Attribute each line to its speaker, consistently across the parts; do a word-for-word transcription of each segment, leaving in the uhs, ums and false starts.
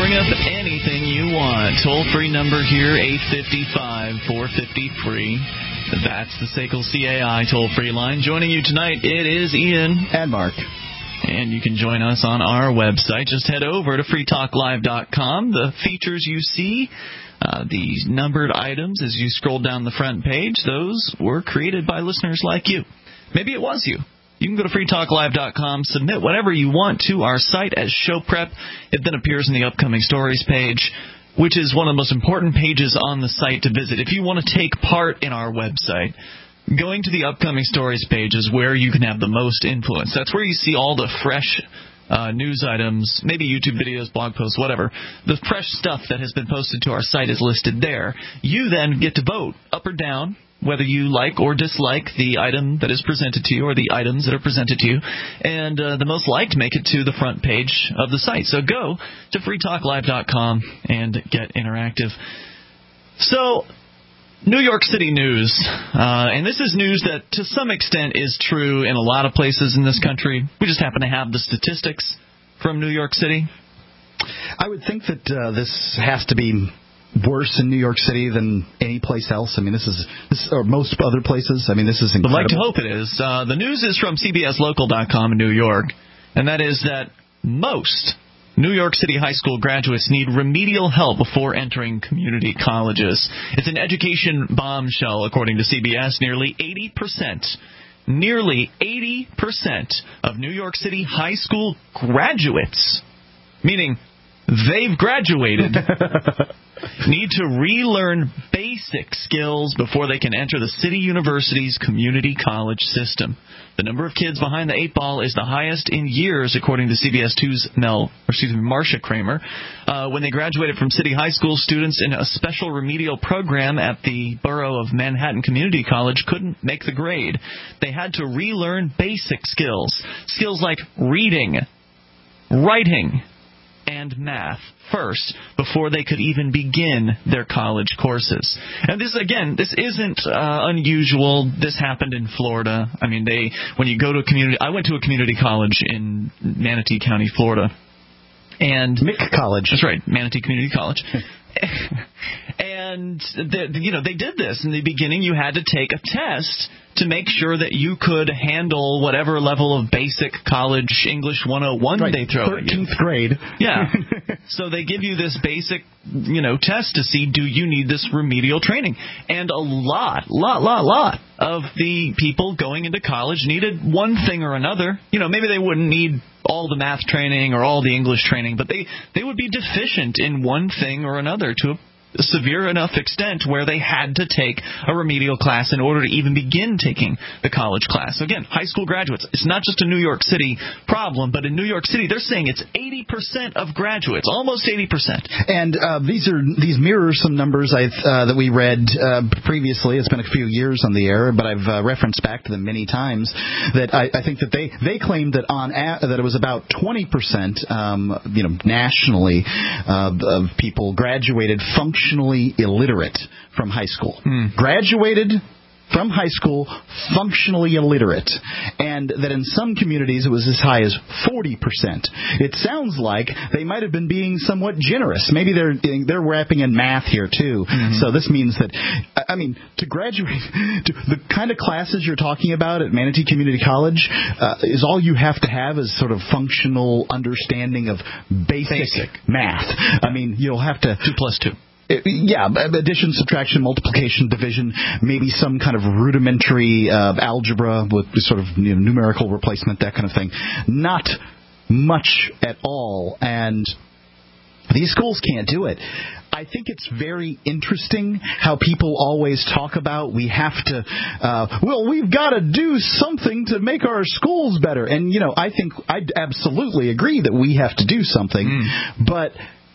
Speaker 1: bring up anything you want. Toll-free number here, eight five five, four five zero, free. That's the S A C L C A I toll-free line. Joining you tonight, it is Ian.
Speaker 2: And Mark.
Speaker 1: And you can join us on our website. Just head over to free talk live dot com. The features you see, uh, the numbered items as you scroll down the front page, those were created by listeners like you. Maybe it was you. You can go to free talk live dot com, submit whatever you want to our site as show prep. It then appears in the upcoming stories page, which is one of the most important pages on the site to visit. If you want to take part in our website, going to the upcoming stories page is where you can have the most influence. That's where you see all the fresh uh, news items, maybe YouTube videos, blog posts, whatever. The fresh stuff that has been posted to our site is listed there. You then get to vote up or down whether you like or dislike the item that is presented to you or the items that are presented to you. And uh, the most liked make it to the front page of the site. So go to free talk live dot com and get interactive. So, New York City news. Uh, and this is news that to some extent is true in a lot of places in this country. We just happen to have the statistics from New York City.
Speaker 2: I would think that uh, this has to be worse in New York City than any place else. I mean, this is, this, or most other places. I mean, this is incredible.
Speaker 1: I'd like to hope it is. Uh, the news is from C B S local dot com in New York, and that is that most New York City high school graduates need remedial help before entering community colleges. It's an education bombshell, according to C B S. Nearly eighty percent, nearly eighty percent of New York City high school graduates, meaning they've graduated, need to relearn basic skills before they can enter the city university's community college system. The number of kids behind the eight ball is the highest in years, according to C B S two's Mel, or excuse me, Marcia Kramer. Uh, when they graduated from City High School, students in a special remedial program at the Borough of Manhattan Community College couldn't make the grade. They had to relearn basic skills, skills like reading, writing, and math first before they could even begin their college courses. And this, again, this isn't uh, unusual. This happened in Florida. I mean, they when you go to a community, I went to a community college in Manatee County, Florida. And
Speaker 2: Mick College.
Speaker 1: That's right, Manatee Community College. And, the, you know, they did this. In the beginning, you had to take a test to make sure that you could handle whatever level of basic college English one oh one
Speaker 2: right.
Speaker 1: they throw at you.
Speaker 2: thirteenth grade.
Speaker 1: Yeah. So they give you this basic, you know, test to see, do you need this remedial training? And a lot, lot, lot, lot of the people going into college needed one thing or another. You know, maybe they wouldn't need all the math training or all the English training, but they, they would be deficient in one thing or another to a severe enough extent where they had to take a remedial class in order to even begin taking the college class. So again, high school graduates, it's not just a New York City problem, but in New York City, they're saying it's eighty percent of graduates, almost eighty percent.
Speaker 2: And uh, these are these mirror some numbers I uh, that we read uh, previously. It's been a few years on the air, but I've uh, referenced back to them many times. That I, I think that they, they claimed that on a, that it was about twenty percent, um, you know, nationally uh, of people graduated functionally illiterate from high school.
Speaker 1: Hmm.
Speaker 2: Graduated from high school functionally illiterate, and that in some communities it was as high as forty percent. It sounds like they might have been being somewhat generous. Maybe they're they're wrapping in math here too. Mm-hmm. So this means that, I mean, to graduate, to the kind of classes you're talking about at Manatee Community College uh, is all you have to have is sort of functional understanding of basic,
Speaker 1: basic.
Speaker 2: math. I mean, you'll have to
Speaker 1: two plus two.
Speaker 2: It, yeah, addition, subtraction, multiplication, division, maybe some kind of rudimentary uh, algebra with sort of you know, numerical replacement, that kind of thing. Not much at all, and these schools can't do it. I think it's very interesting how people always talk about we have to, uh, well, we've got to do something to make our schools better. And, you know, I think I absolutely agree that we have to do something, mm. but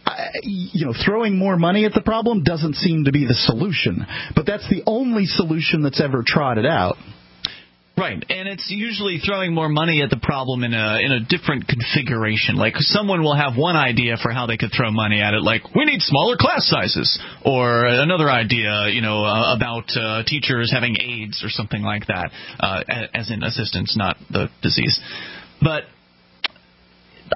Speaker 2: you know, throwing more money at the problem doesn't seem to be the solution. But that's the only solution that's ever trotted out.
Speaker 1: Right, and it's usually throwing more money at the problem in a in a different configuration. Like, someone will have one idea for how they could throw money at it, like, we need smaller class sizes, or another idea, you know, uh, about uh, teachers having AIDS or something like that, uh, as in assistance, not the disease. But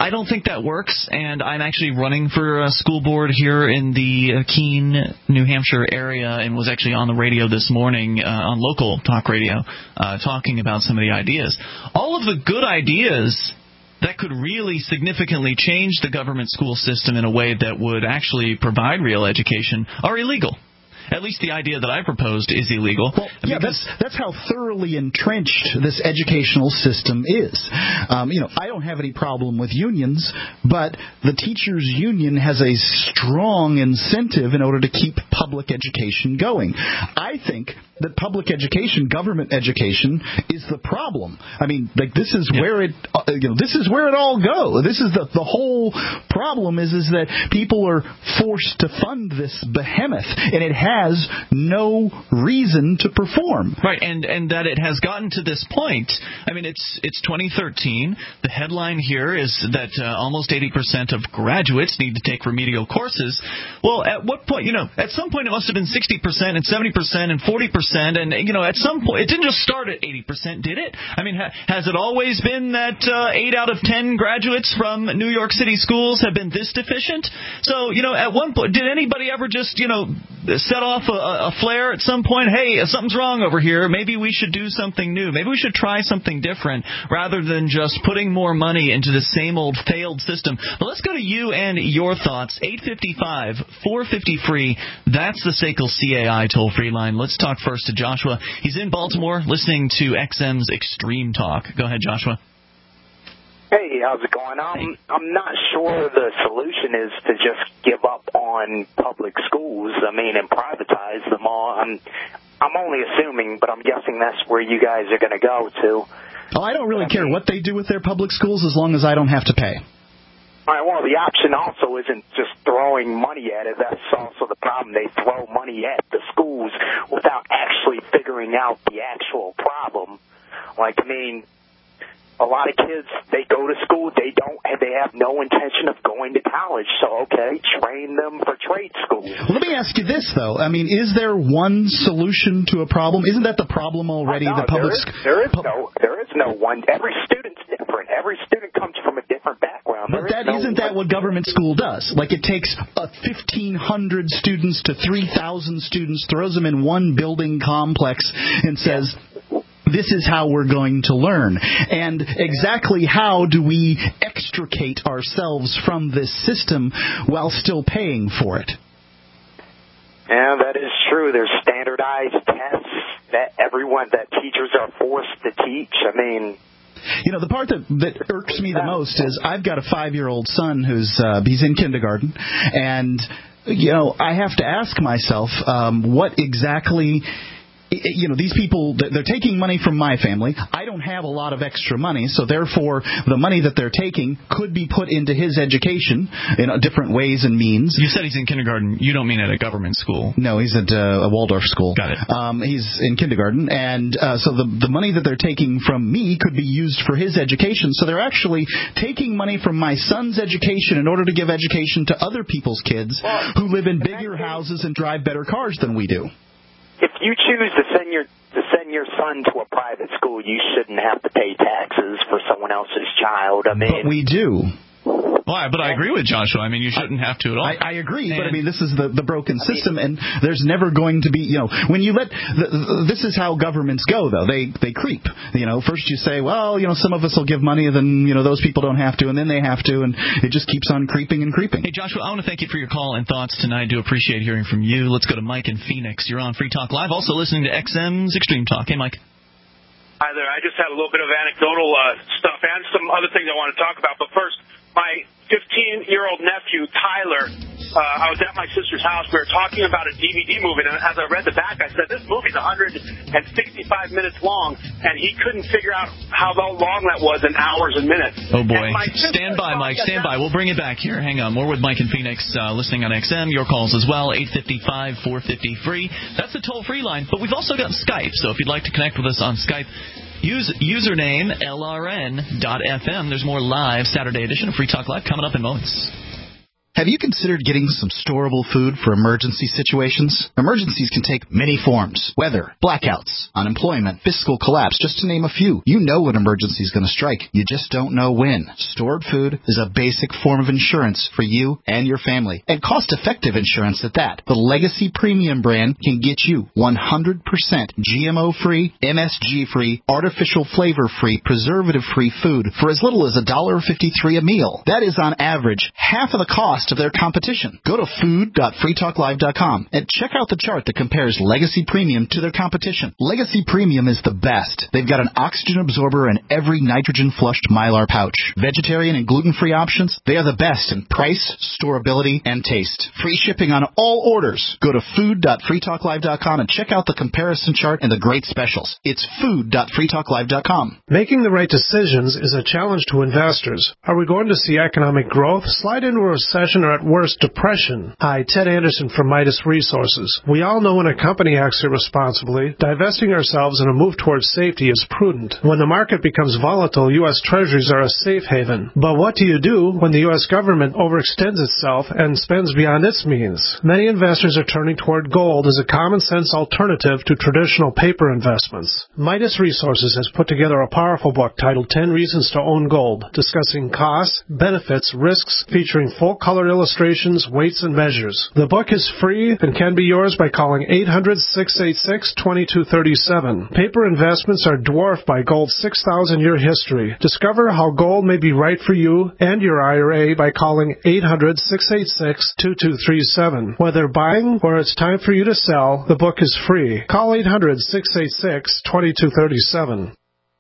Speaker 1: I don't think that works, and I'm actually running for a school board here in the uh, Keene, New Hampshire area, and was actually on the radio this morning, uh, on local talk radio, uh, talking about some of the ideas. All of the good ideas that could really significantly change the government school system in a way that would actually provide real education are illegal. At least the idea that I proposed is illegal.
Speaker 2: Well, yeah, that's that's how thoroughly entrenched this educational system is. Um, you know, I don't have any problem with unions, but the teachers' union has a strong incentive in order to keep public education going. I think that public education, government education, is the problem. I mean, like this is yeah. where it, uh, you know, this is where it all goes. This is the the whole problem is is that people are forced to fund this behemoth, and it has no reason to perform.
Speaker 1: Right, and and that it has gotten to this point. I mean, it's it's twenty thirteen. The headline here is that uh, almost eighty percent of graduates need to take remedial courses. Well, at what point? You know, at some point it must have been sixty percent and seventy percent and forty percent. And, you know, at some point, it didn't just start at eighty percent, did it? I mean, ha- has it always been that uh, eight out of ten graduates from New York City schools have been this deficient? So, you know, at one point, did anybody ever just, you know, set off a, a flare at some point? Hey, something's wrong over here. Maybe we should do something new. Maybe we should try something different rather than just putting more money into the same old failed system. But let's go to you and your thoughts. eight five five, four five zero, free. That's the S A C L C A I toll-free line. Let's talk first to Joshua. He's in Baltimore listening to X M's Extreme Talk. Go ahead, Joshua.
Speaker 3: Hey, how's it going? I'm, I'm not sure the solution is to just give up on public schools, I mean, and privatize them all. I'm, I'm only assuming, but I'm guessing that's where you guys are going to go to.
Speaker 2: Oh, I don't really I care mean, what they do with their public schools as long as I don't have to pay.
Speaker 3: All right, well, the option also isn't just throwing money at it. That's also the problem. They throw money at the schools without actually figuring out the actual problem. Like, I mean, a lot of kids, they go to school, they don't, they have no intention of going to college. So, okay, train them for trade school.
Speaker 2: Well, let me ask you this, though. I mean, is there one solution to a problem? Isn't that the problem already?
Speaker 3: No,
Speaker 2: the public
Speaker 3: there is, there is no, there is no one. Every student's different. Every student comes from a different background.
Speaker 2: But that no isn't that what government school does? Like it takes uh, fifteen hundred students to three thousand students, throws them in one building complex, and says, this is how we're going to learn. And exactly how do we extricate ourselves from this system while still paying for it?
Speaker 3: Yeah, that is true. There's standardized tests that everyone, that teachers are forced to teach. I mean...
Speaker 2: You know, the part that, that irks me the most is I've got a five-year-old son who's uh, he's in kindergarten, and, you know, I have to ask myself um, what exactly... You know, these people, they're taking money from my family. I don't have a lot of extra money, so therefore the money that they're taking could be put into his education in different ways and means.
Speaker 1: You said he's in kindergarten. You don't mean at a government school.
Speaker 2: No, he's at uh, a Waldorf school.
Speaker 1: Got it.
Speaker 2: Um, he's in kindergarten, and uh, so the, the money that they're taking from me could be used for his education. So they're actually taking money from my son's education in order to give education to other people's kids
Speaker 3: well,
Speaker 2: who live in bigger houses and drive better cars than we do.
Speaker 3: If you choose to send your to send your son to a private school, you shouldn't have to pay taxes for someone else's child. I mean,
Speaker 2: but we do.
Speaker 1: Well, but I agree with Joshua. I mean, you shouldn't have to at all.
Speaker 2: I, I agree, and, but I mean, this is the, the broken system, and there's never going to be, you know, when you let, the, this is how governments go, though. They they creep. You know, first you say, well, you know, some of us will give money, then, you know, those people don't have to, and then they have to, and it just keeps on creeping and creeping.
Speaker 1: Hey, Joshua, I want to thank you for your call and thoughts tonight. I do appreciate hearing from you. Let's go to Mike in Phoenix. You're on Free Talk Live, also listening to X M's Extreme Talk. Hey, Mike.
Speaker 4: Hi there. I just had a little bit of anecdotal uh, stuff and some other things I want to talk about. But first, my fifteen-year-old nephew, Tyler, uh, I was at my sister's house. We were talking about a D V D movie, and as I read the back, I said, this movie's one hundred sixty-five minutes long, and he couldn't figure out how long that was in hours and minutes.
Speaker 1: Oh, boy. Stand by, Mike. Stand by. We'll bring it back here. Hang on. More with Mike in Phoenix, uh, listening on X M. Your calls as well, eight five five, four five zero, free. That's the toll-free line, but we've also got Skype, so if you'd like to connect with us on Skype, Use username L R N dot F M. There's more live Saturday edition of Free Talk Live coming up in moments.
Speaker 2: Have you considered getting some storable food for emergency situations? Emergencies can take many forms. Weather, blackouts, unemployment, fiscal collapse, just to name a few. You know when emergency is going to strike. You just don't know when. Stored food is a basic form of insurance for you and your family, and cost-effective insurance at that. The Legacy Premium brand can get you one hundred percent G M O-free, M S G-free, artificial flavor-free, preservative-free food for as little as one dollar fifty-three a meal. That is on average half of the cost of their competition. Go to food dot free talk live dot com and check out the chart that compares Legacy Premium to their competition. Legacy Premium is the best. They've got an oxygen absorber in every nitrogen-flushed Mylar pouch. Vegetarian and gluten-free options, they are the best in price, storability, and taste. Free shipping on all orders. Go to food dot free talk live dot com and check out the comparison chart and the great specials. It's food dot free talk live dot com.
Speaker 5: Making the right decisions is a challenge to investors. Are we going to see economic growth, slide into a recession, or at worst, depression? Hi, Ted Anderson from Midas Resources. We all know when a company acts irresponsibly, divesting ourselves in a move towards safety is prudent. When the market becomes volatile, U S Treasuries are a safe haven. But what do you do when the U S government overextends itself and spends beyond its means? Many investors are turning toward gold as a common-sense alternative to traditional paper investments. Midas Resources has put together a powerful book titled ten Reasons to Own Gold, discussing costs, benefits, risks, featuring full-color illustrations, weights, and measures. The book is free and can be yours by calling eight hundred, six eight six, two two three seven. Paper investments are dwarfed by gold's six thousand year history. Discover how gold may be right for you and your I R A by calling eight hundred, six eight six, two two three seven. Whether buying or it's time for you to sell, the book is free. Call eight hundred, six eight six, two two three seven.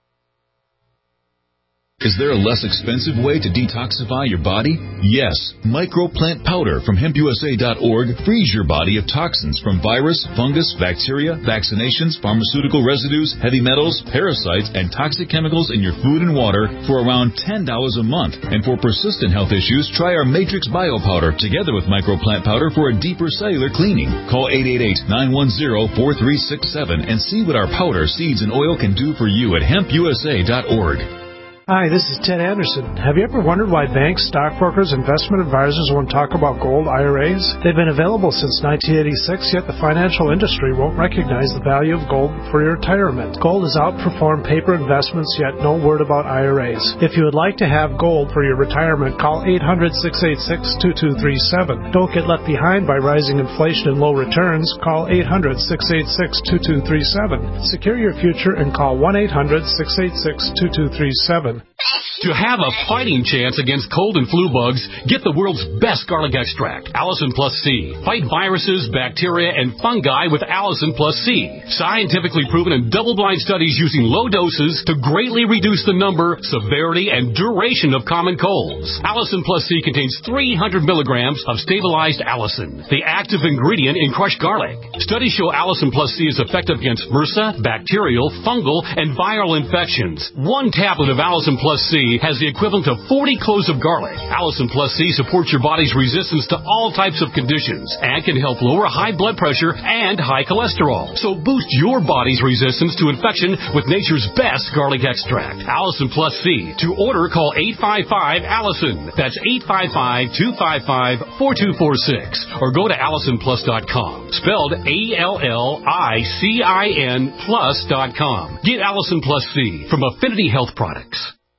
Speaker 6: Is there a less expensive way to detoxify your body? Yes. Microplant powder from hemp U S A dot org frees your body of toxins from virus, fungus, bacteria, vaccinations, pharmaceutical residues, heavy metals, parasites, and toxic chemicals in your food and water for around ten dollars a month. And for persistent health issues, try our Matrix Bio Powder together with Microplant Powder for a deeper cellular cleaning. Call eight eight eight, nine one zero, four three six seven and see what our powder, seeds, and oil can do for you at hemp U S A dot org.
Speaker 5: Hi, this is Ted Anderson. Have you ever wondered why banks, stockbrokers, investment advisors won't talk about gold I R As? They've been available since nineteen eighty-six, yet the financial industry won't recognize the value of gold for your retirement. Gold has outperformed paper investments, yet no word about I R As. If you would like to have gold for your retirement, call eight hundred, six eight six, two two three seven. Don't get left behind by rising inflation and low returns. Call eight hundred, six eight six, two two three seven. Secure your future and call one eight hundred, six eight six, two two three seven.
Speaker 7: To have a fighting chance against cold and flu bugs, get the world's best garlic extract, Allison Plus C. Fight viruses, bacteria, and fungi with Allison Plus C. Scientifically proven in double-blind studies using low doses to greatly reduce the number, severity, and duration of common colds. Allison Plus C contains three hundred milligrams of stabilized allicin, the active ingredient in crushed garlic. Studies show Allison Plus C is effective against MRSA, bacterial, fungal, and viral infections. One tablet of Allison Plus C has the equivalent of forty cloves of garlic. Allison Plus C supports your body's resistance to all types of conditions and can help lower high blood pressure and high cholesterol. So boost your body's resistance to infection with nature's best garlic extract, Allison Plus C. To order, call eight five five, Allison. That's eight five five, two five five, four two four six. Or go to allison plus dot com. Spelled A L L I C I N plus dot com. Get Allison Plus C from Affinity Health Products.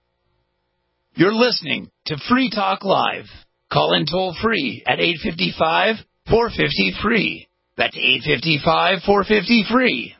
Speaker 8: You're listening to Free Talk Live. Call in toll free at eight five five, four five zero, free. That's eight five five, four five zero, free.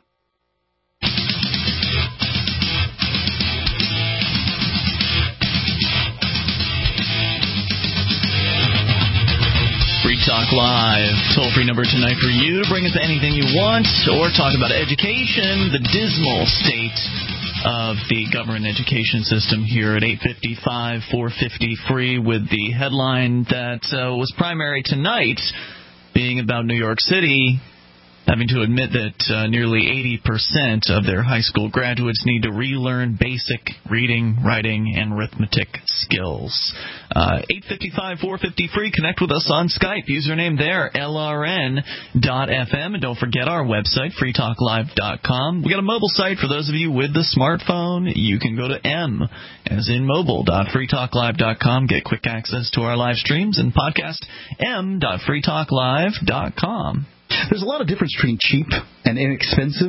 Speaker 1: Free Talk Live, toll-free number tonight for you to bring us anything you want or talk about education, the dismal state of the government education system here at eight five five, four five zero, free, with the headline that uh, was primary tonight being about New York City having to admit that uh, nearly eighty percent of their high school graduates need to relearn basic reading, writing, and arithmetic skills. Uh, eight five five, four five zero, free. Connect with us on Skype. Username there, L R N dot F M. And don't forget our website, free talk live dot com. We got a mobile site for those of you with the smartphone. You can go to M, as in mobile, dot free talk live dot com. Get quick access to our live streams and podcast, M dot free talk live dot com.
Speaker 2: There's a lot of difference between cheap and inexpensive.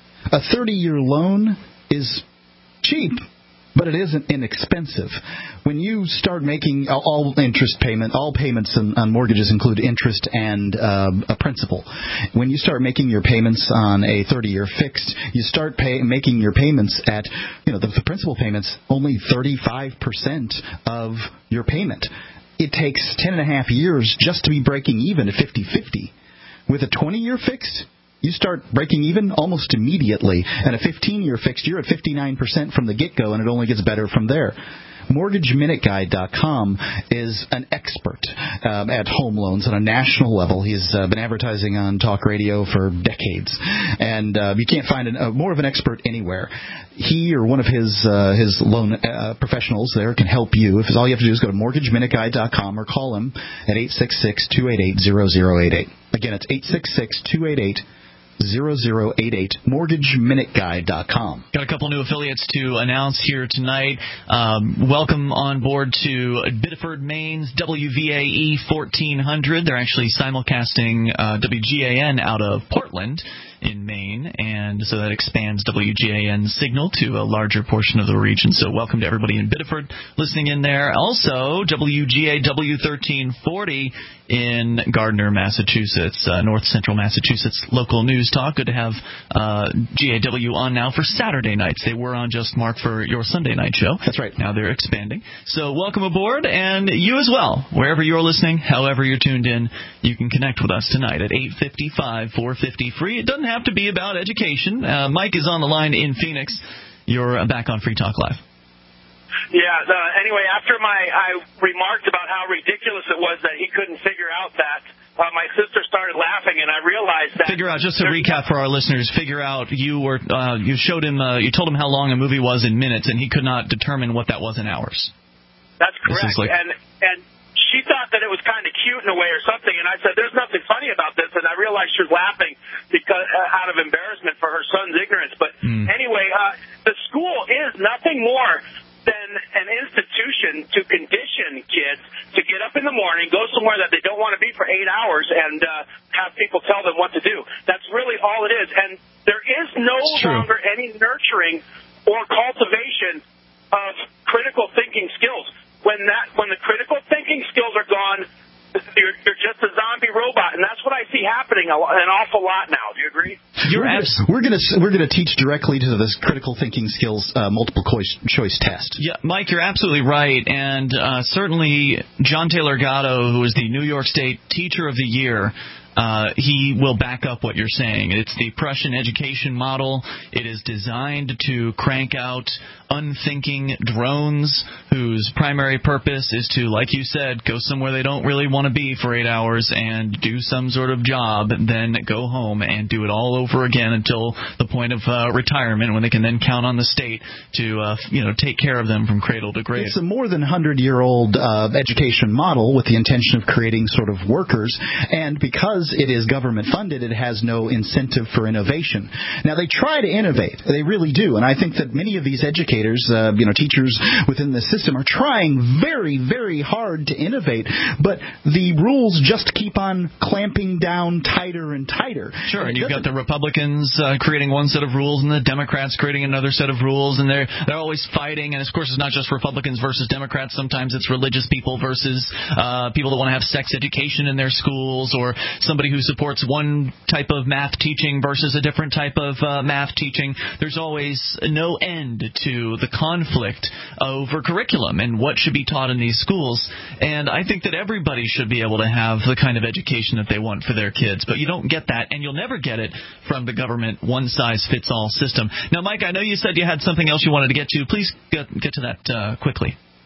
Speaker 2: A thirty-year loan is cheap, but it isn't inexpensive. When you start making all interest payment, all payments on, on mortgages include interest and uh, a principal. When you start making your payments on a thirty-year fixed, you start pay, making your payments at, you know, the, the principal payments only thirty-five percent of your payment. It takes ten and a half years just to be breaking even at fifty-fifty. With a twenty-year fixed, you start breaking even almost immediately. And a fifteen-year fixed, you're at fifty-nine percent from the get-go, and it only gets better from there. Mortgage Minute Guide dot com is an expert um, at home loans on a national level. He's uh, been advertising on talk radio for decades, and uh, you can't find an, uh, more of an expert anywhere. He or one of his uh, his loan uh, professionals there can help you. If all you have to do is go to Mortgage Minute Guide dot com or call him at eight six six, two eight eight, zero zero eight eight. Again, it's eight six six, two eight eight, zero zero eight eight. Mortgage Minute Guide dot com.
Speaker 1: Got a couple new affiliates to announce here tonight. Um, welcome on board to Biddeford, Maine's W V A E fourteen hundred. They're actually simulcasting uh, W G A N out of Portland in Maine, and so that expands W G A N's signal to a larger portion of the region. So welcome to everybody in Biddeford listening in there. Also, W G A W thirteen forty in Gardner, Massachusetts, uh, North Central Massachusetts local news talk. Good to have uh, G A W on now for Saturday nights. They were on just Mark for your Sunday night show.
Speaker 2: That's right.
Speaker 1: Now they're expanding. So welcome aboard, and you as well. Wherever you're listening, however you're tuned in, you can connect with us tonight at eight five five, four five zero, free. It doesn't have to be about education. Uh, Mike is on the line in Phoenix. You're back on Free Talk Live.
Speaker 4: Yeah, uh, anyway, after my I remarked about how ridiculous it was that he couldn't figure out that, uh, my sister started laughing, and I realized that...
Speaker 1: Figure out, just to recap for our listeners, figure out, you were uh, you showed him, uh, you told him how long a movie was in minutes, and he could not determine what that was in hours.
Speaker 4: That's correct,
Speaker 1: like...
Speaker 4: and and she thought that it was kind of cute in a way or something, and I said, there's nothing funny about this, and I realized she was laughing because uh, out of embarrassment for her son's ignorance. But mm. anyway, uh, the school is nothing more than an institution to condition kids to get up in the morning, go somewhere that they don't want to be for eight hours, and uh, have people tell them what to do. That's really all it is. And there is no longer any nurturing or cultivation of critical thinking skills. When that, when the critical thinking skills are gone, you're, you're just a zombie robot, and that's what I see happening a, an awful lot now. Do you agree?
Speaker 2: You're abs- we're going to we're going to teach directly to this critical thinking skills uh, multiple choice, choice test.
Speaker 1: Yeah, Mike, you're absolutely right, and uh, certainly John Taylor Gatto, who is the New York State Teacher of the Year. Uh, he will back up what you're saying. It's the Prussian education model. It is designed to crank out unthinking drones whose primary purpose is to, like you said, go somewhere they don't really want to be for eight hours and do some sort of job, then go home and do it all over again until the point of uh, retirement, when they can then count on the state to uh, you know, take care of them from cradle to grave.
Speaker 2: It's a more than one hundred year old uh, education model with the intention of creating sort of workers, and because it is government funded, it has no incentive for innovation. Now, they try to innovate. They really do. And I think that many of these educators, uh, you know, teachers within the system are trying very, very hard to innovate. But the rules just keep on clamping down tighter and tighter.
Speaker 1: Sure. And, and you've got the Republicans uh, creating one set of rules and the Democrats creating another set of rules. And they're, they're always fighting. And, of course, it's not just Republicans versus Democrats. Sometimes it's religious people versus uh, people that want to have sex education in their schools, or some Somebody who supports one type of math teaching versus a different type of uh, math teaching. There's always no end to the conflict over curriculum and what should be taught in these schools. And I think that everybody should be able to have the kind of education that they want for their kids. But you don't get that, and you'll never get it from the government one-size-fits-all system. Now, Mike, I know you said you had something else you wanted to get to. Please get, get to that uh, quickly.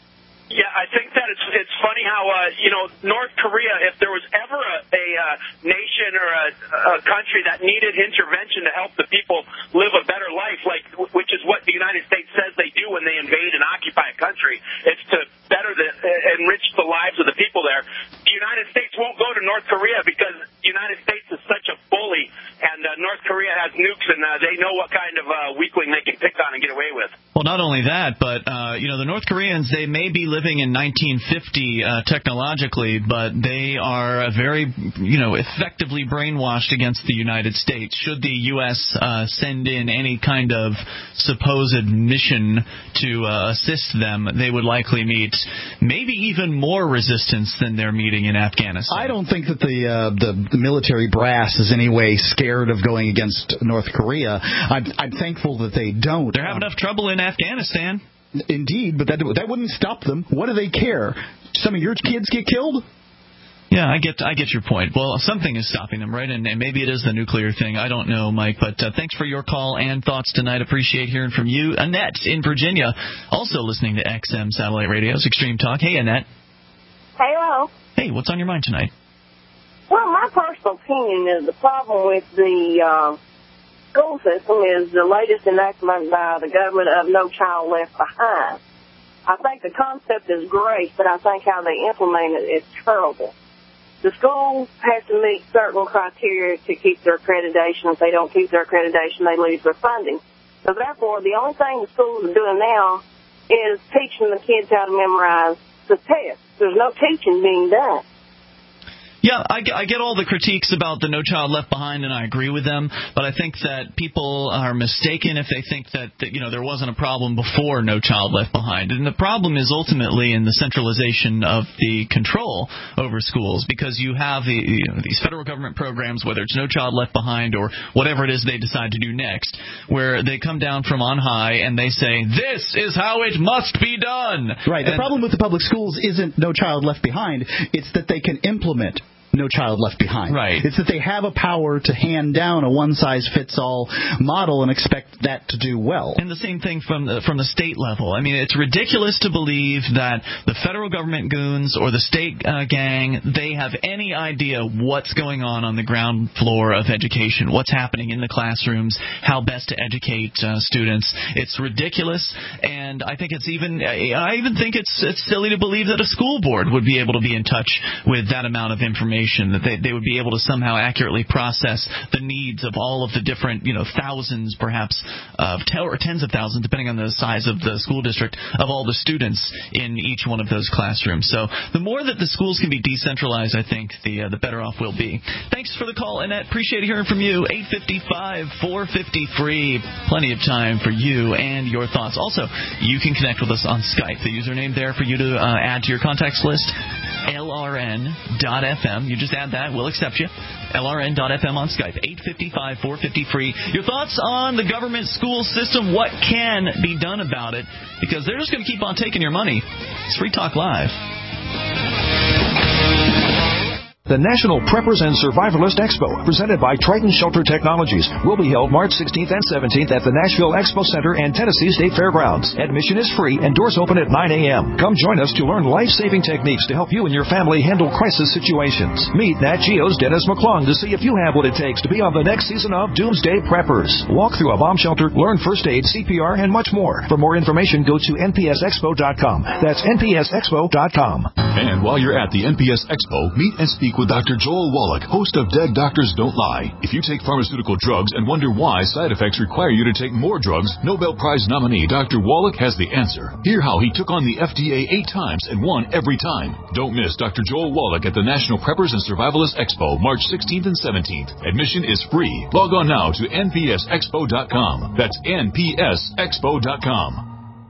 Speaker 4: Yeah, I think that it's it's funny how, uh, you know, North Korea, if there was ever a, a uh, nation or a, a country that needed intervention to help the people live a better life, like which is what the United States says they do when they invade and occupy a country, it's to better the, uh, enrich the lives of the people there. The United States won't go to North Korea because the United States is such a bully, and uh, North Korea has nukes, and uh, they know what kind of uh, weakling they can pick on and get away with.
Speaker 1: Well, not only that, but, uh, you know, the North Koreans, they may be living in nineteen fifty uh, technologically, but they are very, you know, effectively brainwashed against the United States. Should the U S uh, send in any kind of supposed mission to uh, assist them, they would likely meet maybe even more resistance than they're meeting in Afghanistan.
Speaker 2: I don't think that the, uh, the the military brass is any way scared of going against North Korea. I'm, I'm thankful that they don't.
Speaker 1: They're having enough trouble in Afghanistan.
Speaker 2: Indeed, but that that wouldn't stop them. What do they care? Some of your kids get killed?
Speaker 1: Yeah, I get I get your point. Well, something is stopping them, right? And, and maybe it is the nuclear thing. I don't know, Mike. But uh, thanks for your call and thoughts tonight. Appreciate hearing from you. Annette in Virginia, also listening to X M Satellite Radio's Extreme Talk. Hey, Annette.
Speaker 9: Hello.
Speaker 1: Hey, what's on your mind tonight?
Speaker 9: Well, my personal opinion is the problem with the uh, school system is the latest enactment by the government of No Child Left Behind. I think the concept is great, but I think how they implement it is terrible. The school has to meet certain criteria to keep their accreditation. If they don't keep their accreditation, they lose their funding. So therefore, the only thing the schools are doing now is teaching the kids how to memorize the test. There's no teaching being done.
Speaker 1: Yeah, I, I get all the critiques about the No Child Left Behind, and I agree with them. But I think that people are mistaken if they think that, that you know there wasn't a problem before No Child Left Behind. And the problem is ultimately in the centralization of the control over schools, because you have the, you know, these federal government programs, whether it's No Child Left Behind or whatever it is they decide to do next, where they come down from on high and they say, this is how it must be done.
Speaker 2: Right. The
Speaker 1: and,
Speaker 2: problem with the public schools isn't No Child Left Behind. It's that they can implement No Child Left Behind.
Speaker 1: Right.
Speaker 2: It's that they have a power to hand down a one-size-fits-all model and expect that to do well.
Speaker 1: And the same thing from the, from the state level. I mean, it's ridiculous to believe that the federal government goons or the state uh, gang, they have any idea what's going on on the ground floor of education, what's happening in the classrooms, how best to educate uh, students. It's ridiculous, and I think it's even I even think it's it's silly to believe that a school board would be able to be in touch with that amount of information, that they, they would be able to somehow accurately process the needs of all of the different, you know, thousands, perhaps, of ten or tens of thousands, depending on the size of the school district, of all the students in each one of those classrooms. So the more that the schools can be decentralized, I think, the uh, the better off we'll be. Thanks for the call, Annette. Appreciate hearing from you. eight five five, four five zero, free. Plenty of time for you and your thoughts. Also, you can connect with us on Skype. The username there for you to uh, add to your contacts list, L R N dot F M. You just add that. We'll accept you. L R N dot F M on Skype. eight five five, four five zero, free. Your thoughts on the government school system. What can be done about it? Because they're just going to keep on taking your money. It's Free Talk Live.
Speaker 10: The National Preppers and Survivalist Expo, presented by Triton Shelter Technologies, will be held March sixteenth and seventeenth at the Nashville Expo Center and Tennessee State Fairgrounds. Admission is free and doors open at nine a.m. Come join us to learn life-saving techniques to help you and your family handle crisis situations. Meet Nat Geo's Dennis McClung to see if you have what it takes to be on the next season of Doomsday Preppers. Walk through a bomb shelter, learn first aid, C P R, and much more. For more information, go to N P S expo dot com. That's N P S expo dot com.
Speaker 6: And while you're at the N P S Expo, meet and speak with Doctor Joel Wallach, host of Dead Doctors Don't Lie. If you take pharmaceutical drugs and wonder why side effects require you to take more drugs, Nobel Prize nominee Doctor Wallach has the answer. Hear how he took on the F D A eight times and won every time. Don't miss Doctor Joel Wallach at the National Preppers and Survivalists Expo, March sixteenth and seventeenth. Admission is free. Log on now to N P S expo dot com. That's N P S expo dot com.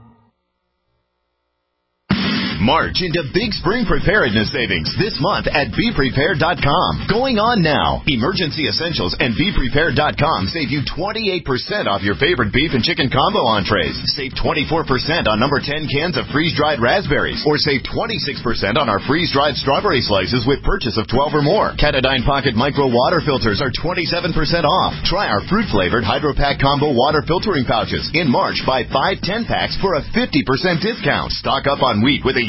Speaker 11: March into Big Spring Preparedness Savings this month at be prepared dot com. Going on now. Emergency Essentials and be prepared dot com save you twenty-eight percent off your favorite beef and chicken combo entrees. Save twenty-four percent on number ten cans of freeze-dried raspberries. Or save twenty-six percent on our freeze-dried strawberry slices with purchase of twelve or more. Katadyn Pocket Micro Water Filters are twenty-seven percent off. Try our fruit-flavored Hydro Pack Combo Water Filtering Pouches. In March, buy five ten-packs for a fifty percent discount. Stock up on wheat with a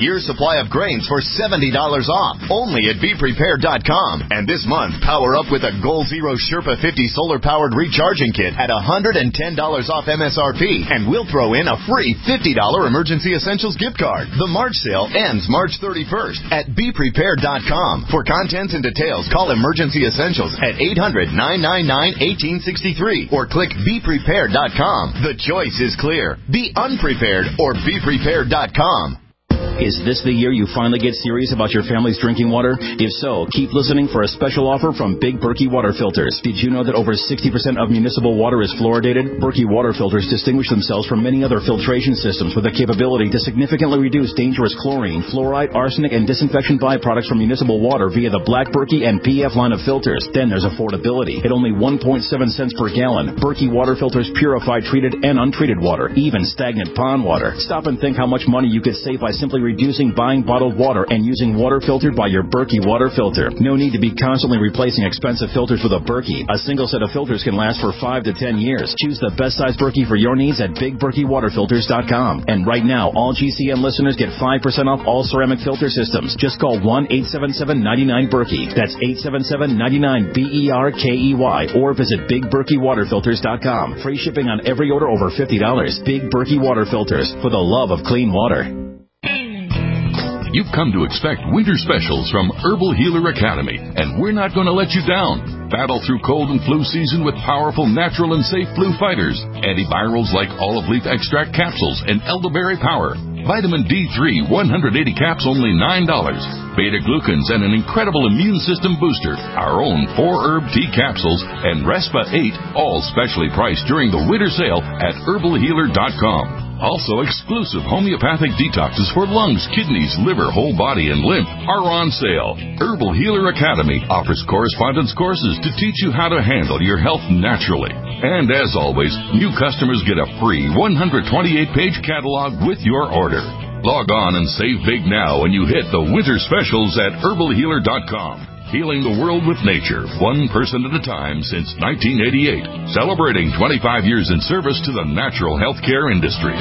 Speaker 11: year's supply of grains for seventy dollars off, only at be prepared dot com. And this month, power up with a Goal Zero Sherpa fifty solar-powered recharging kit at one hundred ten dollars off M S R P, and we'll throw in a free fifty dollars Emergency Essentials gift card. The March sale ends March thirty-first at be prepared dot com. For contents and details, call Emergency Essentials at eight hundred, nine nine nine, one eight six three or click be prepared dot com. The choice is clear. Be unprepared or be prepared dot com.
Speaker 12: Is this the year you finally get serious about your family's drinking water? If so, keep listening for a special offer from Big Berkey Water Filters. Did you know that over sixty percent of municipal water is fluoridated? Berkey Water Filters distinguish themselves from many other filtration systems with the capability to significantly reduce dangerous chlorine, fluoride, arsenic, and disinfection byproducts from municipal water via the Black Berkey and P F line of filters. Then there's affordability. At only one point seven cents per gallon, Berkey Water Filters purify treated and untreated water, even stagnant pond water. Stop and think how much money you could save by simply reducing buying bottled water and using water filtered by your Berkey water filter. No need to be constantly replacing expensive filters with a Berkey. A single set of filters can last for five to ten years. Choose the best size Berkey for your needs at big berkey water filters dot com. And right now, all G C N listeners get five percent off all ceramic filter systems. Just call one eight seven seven, nine nine, Berkey. That's eight seven seven, nine nine, B E R K E Y. Or visit big berkey water filters dot com. Free shipping on every order over fifty dollars. Big Berkey Water Filters, for the love of clean water.
Speaker 13: You've come to expect winter specials from Herbal Healer Academy, and we're not going to let you down. Battle through cold and flu season with powerful, natural, and safe flu fighters. Antivirals like olive leaf extract capsules and elderberry power. Vitamin D three, one hundred eighty caps, only nine dollars. Beta-glucans and an incredible immune system booster. Our own four-herb tea capsules and Respa eight, all specially priced during the winter sale at herbal healer dot com. Also, exclusive homeopathic detoxes for lungs, kidneys, liver, whole body, and lymph are on sale. Herbal Healer Academy offers correspondence courses to teach you how to handle your health naturally. And as always, new customers get a free one hundred twenty-eight page catalog with your order. Log on and save big now when you hit the winter specials at herbal healer dot com. Healing the world with nature, one person at a time since nineteen eighty-eight. Celebrating twenty-five years in service to the natural healthcare industry.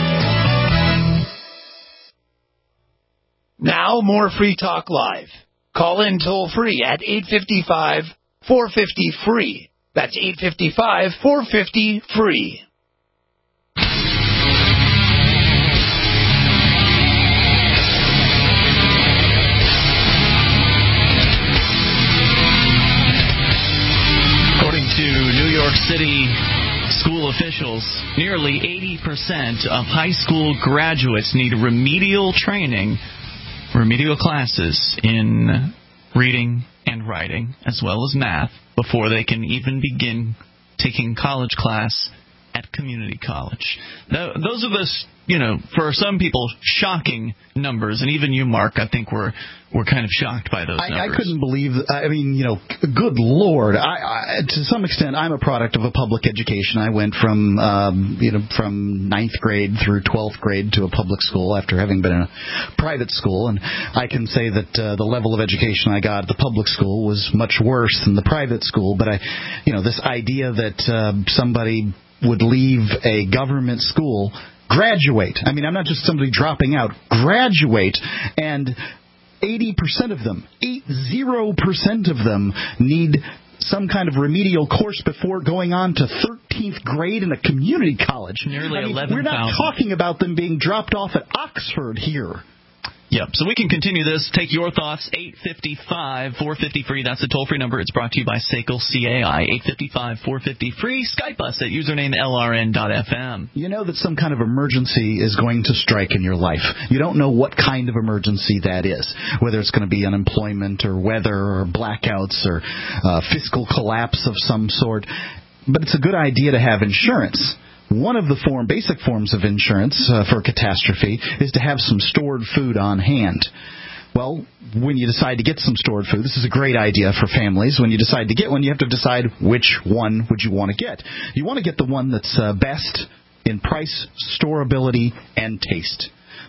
Speaker 8: Now more Free Talk Live. Call in toll free at eight five five, four five zero, free. That's eight five five, four five zero, free.
Speaker 1: New York City school officials, nearly eighty percent of high school graduates need remedial training, remedial classes in reading and writing, as well as math, before they can even begin taking college class at community college. Now, those of us, you know, for some people, shocking numbers, and even you, Mark, I think we're we're kind of shocked by those
Speaker 2: I,
Speaker 1: numbers.
Speaker 2: I couldn't believe. I mean, you know, good Lord. I, I, to some extent, I'm a product of a public education. I went from um, you know from ninth grade through twelfth grade to a public school after having been in a private school, and I can say that uh, the level of education I got at the public school was much worse than the private school. But I, you know, this idea that uh, somebody would leave a government school, graduate. I mean, I'm not just somebody dropping out. Graduate, and eighty percent of them, eight zero percent of them need some kind of remedial course before going on to thirteenth grade in a community college.
Speaker 1: Nearly
Speaker 2: I mean,
Speaker 1: eleven thousand.
Speaker 2: We're not talking about them being dropped off at Oxford here.
Speaker 1: Yep. So we can continue this. Take your thoughts. eight five five, four five zero, free. That's the toll-free number. It's brought to you by S A C L C A I. eight five five, four five zero, free. Skype us at username L R N dot F M.
Speaker 2: You know that some kind of emergency is going to strike in your life. You don't know what kind of emergency that is, whether it's going to be unemployment or weather or blackouts or uh, fiscal collapse of some sort. But it's a good idea to have insurance. One of the form, basic forms of insurance uh, for catastrophe is to have some stored food on hand. Well, when you decide to get some stored food, this is a great idea for families. When you decide to get one, you have to decide which one would you want to get. You want to get the one that's uh, best in price, storability, and taste.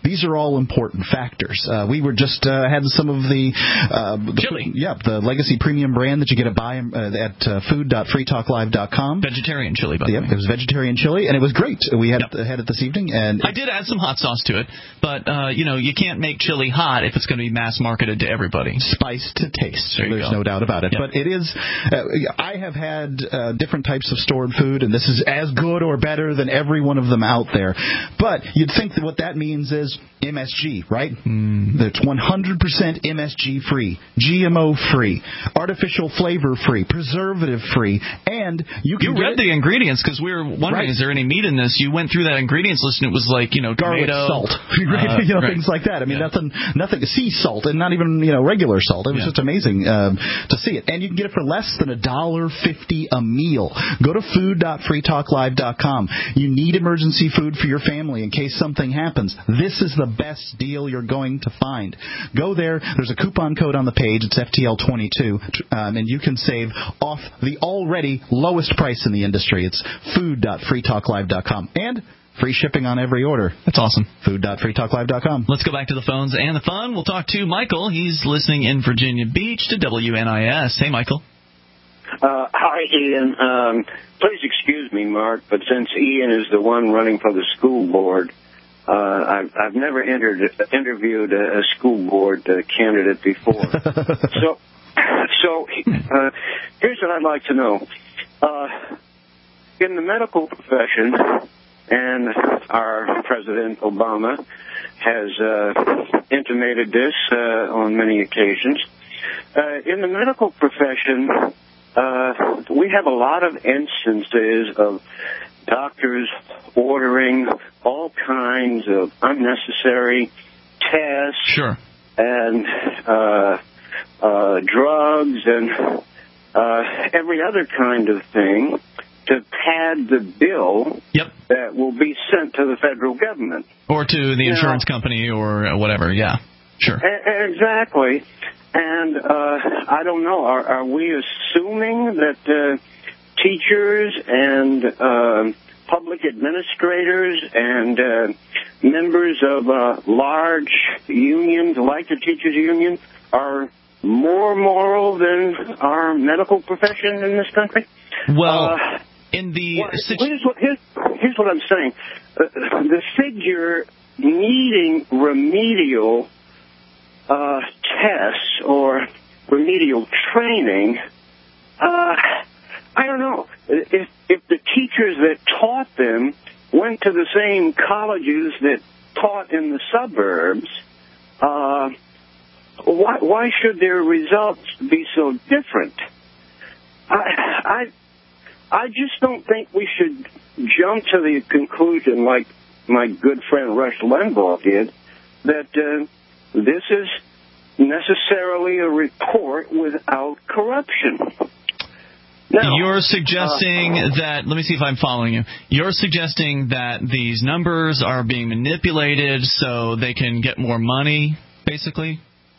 Speaker 2: These are all important factors. Uh, we were just uh, had some of the, uh, the
Speaker 1: chili.
Speaker 2: Yeah, the Legacy Premium brand that you get to buy uh, at uh, food dot free talk live dot com.
Speaker 1: Vegetarian chili, by the
Speaker 2: yep,
Speaker 1: way.
Speaker 2: It was vegetarian chili, and it was great. We had, yep. it, had it this evening. And
Speaker 1: I did add some hot sauce to it, but, uh, you know, you can't make chili hot if it's going to be mass-marketed to everybody.
Speaker 2: Spice to taste.
Speaker 1: There
Speaker 2: There's
Speaker 1: go.
Speaker 2: no doubt about it.
Speaker 1: Yep.
Speaker 2: But it is, uh, I have had uh, different types of stored food, and this is as good or better than every one of them out there. But you'd think that what that means is M S G, right?
Speaker 1: Mm.
Speaker 2: That's one hundred percent M S G free, G M O free, artificial flavor free, preservative free, and you can
Speaker 1: You read
Speaker 2: it,
Speaker 1: the ingredients because we were wondering,
Speaker 2: right.
Speaker 1: is there any meat in this? You went through that ingredients list and it was like, you know,
Speaker 2: garlic,
Speaker 1: tomato,
Speaker 2: salt, right?
Speaker 1: uh,
Speaker 2: you know,
Speaker 1: right.
Speaker 2: things like that. I mean,
Speaker 1: yeah.
Speaker 2: nothing, nothing, sea salt, and not even, you know, regular salt. It was
Speaker 1: yeah.
Speaker 2: just amazing um, to see it. And you can get it for less than a dollar fifty a meal. Go to food dot free talk live dot com. You need emergency food for your family in case something happens. This is the best deal you're going to find. Go there. There's a coupon code on the page. It's F T L twenty-two, um, and you can save off the already lowest price in the industry. It's food dot free talk live dot com. And free shipping on every order.
Speaker 1: That's awesome.
Speaker 2: food dot free talk live dot com.
Speaker 1: Let's go back to the phones and the fun. We'll talk to Michael. He's listening in Virginia Beach to W N I S. Hey, Michael.
Speaker 14: Uh, hi, Ian. Um, please excuse me, Mark, but since Ian is the one running for the school board, uh, I've, I've never entered, interviewed a, a school board uh, candidate before. so, so uh, here's what I'd like to know. Uh, in the medical profession, and our President Obama has uh, intimated this uh, on many occasions, uh, in the medical profession, uh, we have a lot of instances of doctors ordering all kinds of unnecessary tests
Speaker 1: sure.
Speaker 14: and uh, uh, drugs and uh, every other kind of thing to pad the bill
Speaker 1: yep.
Speaker 14: that will be sent to the federal government.
Speaker 1: Or to the insurance
Speaker 14: now,
Speaker 1: company or whatever, yeah, sure.
Speaker 14: A- exactly. And uh, I don't know, are, are we assuming that uh, teachers and uh, public administrators and uh, members of uh, large unions like the teachers union are more moral than our medical profession in this country?
Speaker 1: Well,
Speaker 14: uh,
Speaker 1: in the
Speaker 14: well, here's, what, here's, here's what I'm saying. Uh, the figure needing remedial uh, tests or remedial training, uh, I don't know. If, if the teachers that taught them went to the same colleges that taught in the suburbs, uh, why, why should their results be so different? I, I, I just don't think we should jump to the conclusion, like my good friend Rush Limbaugh did, that uh, this is necessarily a report without corruption. Now,
Speaker 1: You're suggesting
Speaker 14: uh,
Speaker 1: that, let me see if I'm following you. You're suggesting that these numbers are being manipulated so they can get more money, basically?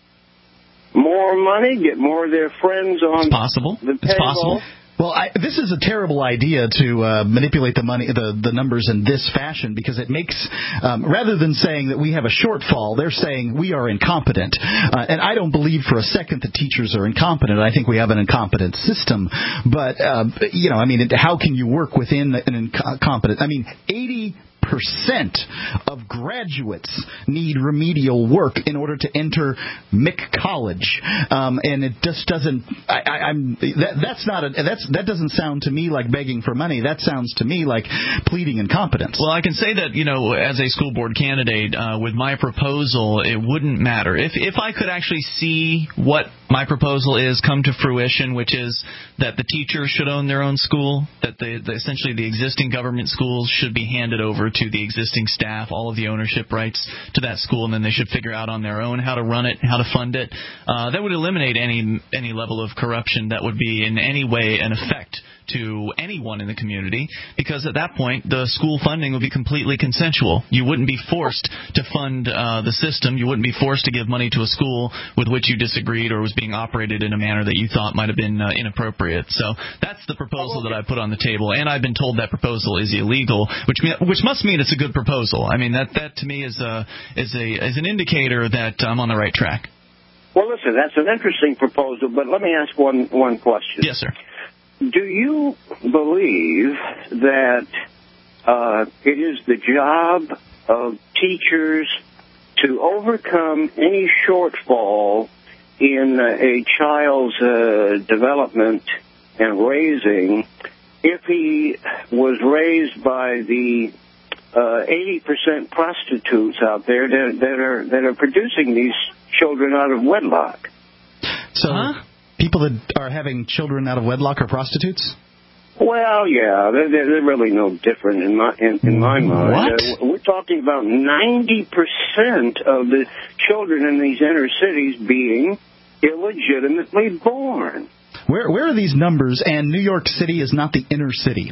Speaker 14: More money, get more of their friends on
Speaker 1: it's possible.
Speaker 14: the
Speaker 1: It's
Speaker 14: payroll.
Speaker 1: possible.
Speaker 2: Well, I, this is a terrible idea to uh, manipulate the money, the, the numbers in this fashion, because it makes, um, rather than saying that we have a shortfall, they're saying we are incompetent. Uh, and I don't believe for a second that teachers are incompetent. I think we have an incompetent system. But, uh, you know, I mean, how can you work within an incompetent? I mean, eighty percent of graduates need remedial work in order to enter M I C college, um, and it just doesn't. I, I, I'm that, that's not a that's that doesn't sound to me like begging for money. That sounds to me like pleading incompetence.
Speaker 1: Well, I can say that, you know, as a school board candidate, uh, with my proposal, it wouldn't matter if if I could actually see what my proposal is come to fruition, which is that the teachers should own their own school, that the, the essentially the existing government schools should be handed over to the existing staff, all of the ownership rights to that school, and then they should figure out on their own how to run it, how to fund it. Uh, that would eliminate any any level of corruption that would be in any way an effect to anyone in the community, because at that point the school funding would be completely consensual. You wouldn't be forced to fund uh, the system. You wouldn't be forced to give money to a school with which you disagreed or was being operated in a manner that you thought might have been uh, inappropriate. So that's the proposal that I put on the table, and I've been told that proposal is illegal, which which must mean it's a good proposal. I mean, that that to me is a is a is an indicator that I'm on the right track.
Speaker 14: Well, listen, that's an interesting proposal, but let me ask one one question.
Speaker 1: Yes, sir.
Speaker 14: Do you believe that uh, it is the job of teachers to overcome any shortfall in uh, a child's uh, development and raising if he was raised by the uh, eighty percent prostitutes out there that, that are that are producing these children out of wedlock?
Speaker 2: So huh? People that are having children out of wedlock are prostitutes?
Speaker 14: Well, yeah, they're, they're really no different in my in, in my mind.
Speaker 2: What?
Speaker 14: Uh, we're talking about ninety percent of the children in these inner cities being illegitimately born.
Speaker 2: Where where are these numbers? And New York City is not the inner city.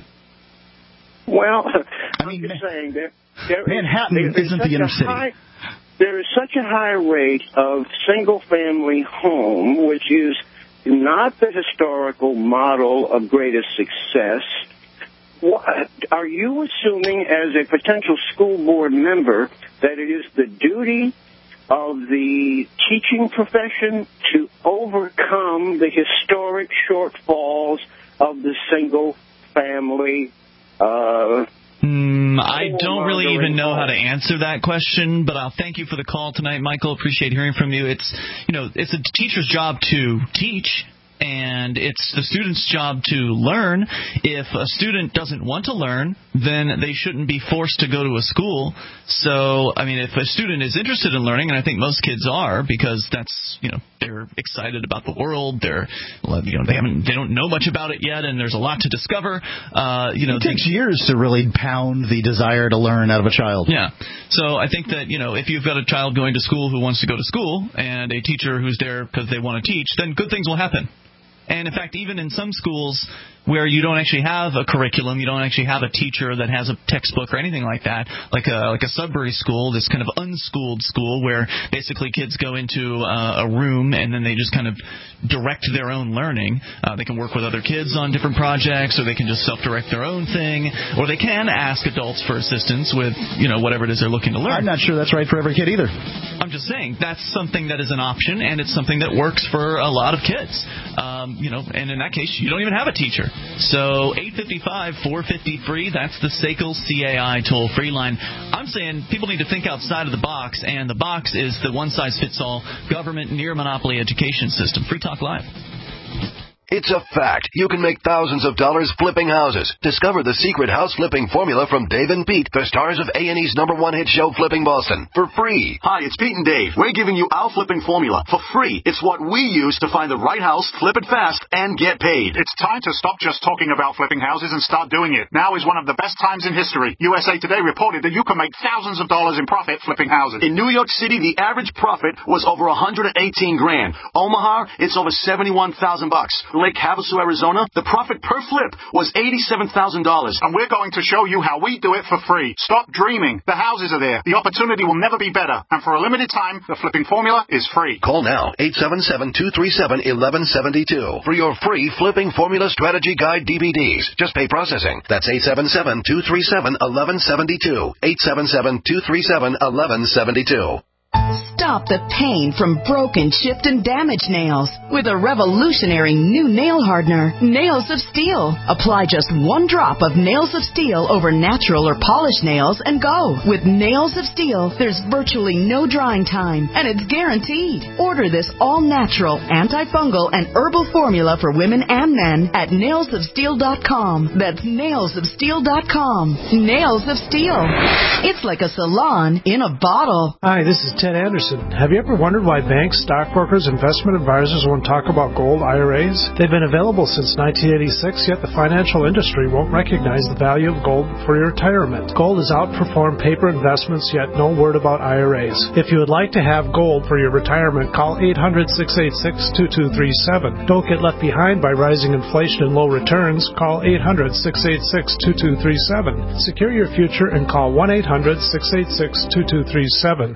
Speaker 14: Well,
Speaker 2: I
Speaker 14: I'm
Speaker 2: mean,
Speaker 14: just saying there, there
Speaker 2: Manhattan
Speaker 14: is, there
Speaker 2: isn't
Speaker 14: is
Speaker 2: the inner
Speaker 14: a
Speaker 2: city.
Speaker 14: High, there is such a high rate of single-family home, which is not the historical model of greatest success. What, are you assuming as a potential school board member that it is the duty of the teaching profession to overcome the historic shortfalls of the single-family uh
Speaker 1: Mm, I don't really even know how to answer that question, but I'll thank you for the call tonight, Michael. Appreciate hearing from you. It's, you know, it's a teacher's job to teach, and it's the student's job to learn. If a student doesn't want to learn, then they shouldn't be forced to go to a school. So, I mean, if a student is interested in learning, and I think most kids are, because that's, you know, they're excited about the world, they're, you know, they haven't, they don't know much about it yet, and there's a lot to discover. Uh, you know,
Speaker 2: it takes they, years to really pound the desire to learn out of a child.
Speaker 1: Yeah. So I think that, you know, if you've got a child going to school who wants to go to school, and a teacher who's there because they want to teach, then good things will happen. And, in fact, even in some schools where you don't actually have a curriculum, you don't actually have a teacher that has a textbook or anything like that, like a like a Sudbury school, this kind of unschooled school where basically kids go into uh, a room and then they just kind of direct their own learning. Uh, they can work with other kids on different projects, or they can just self-direct their own thing, or they can ask adults for assistance with, you know, whatever it is they're looking to learn.
Speaker 2: I'm not sure that's right for every kid either.
Speaker 1: I'm just saying that's something that is an option, and it's something that works for a lot of kids. Um, you know, and in that case, you don't even have a teacher. So eight five five, four five zero, free, that's the S A C L C A I toll-free line. I'm saying people need to think outside of the box, and the box is the one-size-fits-all government near-monopoly education system. Free Talk Live.
Speaker 15: It's a fact. You can make thousands of dollars flipping houses. Discover the secret house flipping formula from Dave and Pete, the stars of A and E's number one hit show, Flipping Boston, for free.
Speaker 16: Hi, it's Pete and Dave. We're giving you our flipping formula for free. It's what we use to find the right house, flip it fast, and get paid.
Speaker 17: It's time to stop just talking about flipping houses and start doing it. Now is one of the best times in history. U S A Today reported that you can make thousands of dollars in profit flipping houses.
Speaker 16: In New York City, the average profit was over one hundred eighteen grand. Omaha, it's over seventy-one thousand bucks. Lake Havasu, Arizona, the profit per flip was eighty-seven thousand dollars.
Speaker 17: And we're going to show you how we do it for free. Stop dreaming. The houses are there. The opportunity will never be better. And for a limited time, the flipping formula is free.
Speaker 15: Call now, eight seven seven, two three seven, one one seven two for your free Flipping Formula Strategy Guide D V Ds. Just pay processing. That's eight seven seven, two three seven, one one seven two. eight seven seven, two three seven, one one seven two.
Speaker 18: Stop the pain from broken, chipped, and damaged nails with a revolutionary new nail hardener, Nails of Steel. Apply just one drop of Nails of Steel over natural or polished nails and go. With Nails of Steel, there's virtually no drying time, and it's guaranteed. Order this all-natural, antifungal, and herbal formula for women and men at nails of steel dot com. That's nails of steel dot com. Nails of Steel. It's like a salon in a bottle.
Speaker 5: Hi, this is Ted Anderson. Have you ever wondered why banks, stockbrokers, investment advisors won't talk about gold I R As? They've been available since nineteen eighty-six, yet the financial industry won't recognize the value of gold for your retirement. Gold has outperformed paper investments, yet no word about I R As. If you would like to have gold for your retirement, call eight hundred, six eight six, two two three seven. Don't get left behind by rising inflation and low returns. Call eight hundred, six eight six, two two three seven. Secure your future and call one eight hundred, six eight six, two two three seven.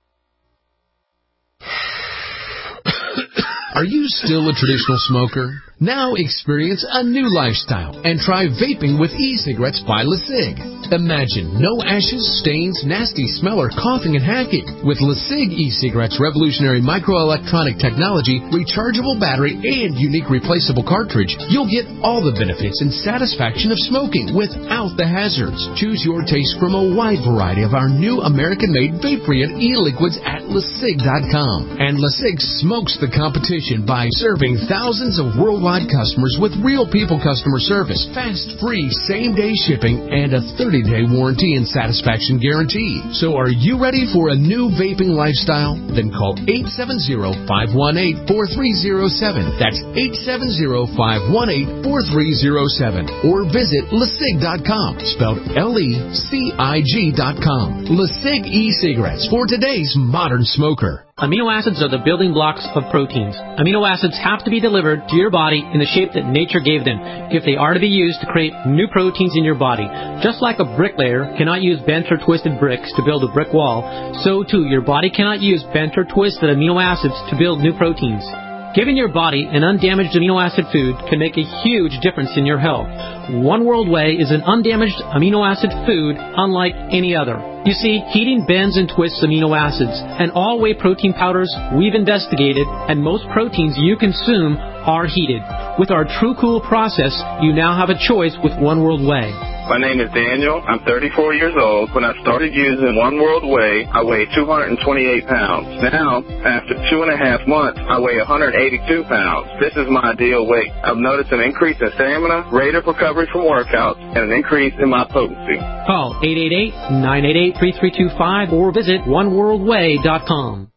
Speaker 19: Are you still a traditional smoker? Now experience a new lifestyle and try vaping with e-cigarettes by LeSig. Imagine no ashes, stains, nasty smell, or coughing and hacking. With LeSig e-cigarettes' revolutionary microelectronic technology, rechargeable battery, and unique replaceable cartridge, you'll get all the benefits and satisfaction of smoking without the hazards. Choose your taste from a wide variety of our new American-made vape-free and e-liquids at LeSig dot com. And LeSig smokes the competition by serving thousands of worldwide customers with real people customer service, fast, free, same-day shipping, and a thirty-day warranty and satisfaction guarantee. So are you ready for a new vaping lifestyle? Then call eight seven zero, five one eight, four three zero seven. That's eight seven zero, five one eight, four three zero seven. Or visit LeSig dot com, spelled L E C I G dot com. LeSig e-cigarettes for today's modern smoker.
Speaker 20: Amino acids are the building blocks of proteins. Amino acids have to be delivered to your body in the shape that nature gave them if they are to be used to create new proteins in your body. Just like a bricklayer cannot use bent or twisted bricks to build a brick wall, so too your body cannot use bent or twisted amino acids to build new proteins. Giving your body an undamaged amino acid food can make a huge difference in your health. One World Whey is an undamaged amino acid food unlike any other. You see, heating bends and twists amino acids, and all whey protein powders we've investigated, and most proteins you consume are heated. With our True Cool process, you now have a choice with One World Whey.
Speaker 21: My name is Daniel. I'm thirty-four years old. When I started using One World Whey, I weighed two hundred twenty-eight pounds. Now, after two and a half months, I weigh one hundred eighty-two pounds. This is my ideal weight. I've noticed an increase in stamina, rate of recovery from workouts, and an increase in my potency.
Speaker 20: Call eight eight eight, nine eight eight, three three two five or visit one world whey dot com.